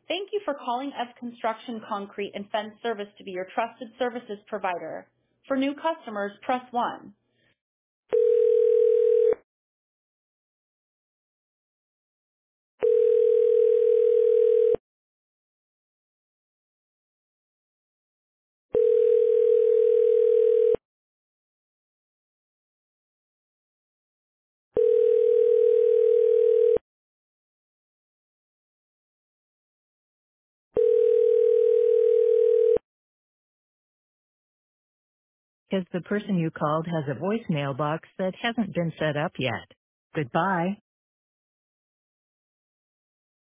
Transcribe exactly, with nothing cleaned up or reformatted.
Thank you for calling S Construction Concrete and Fence Service to be your trusted services provider. For new customers, press one. Because the person you called has a voicemail box that hasn't been set up yet. Goodbye.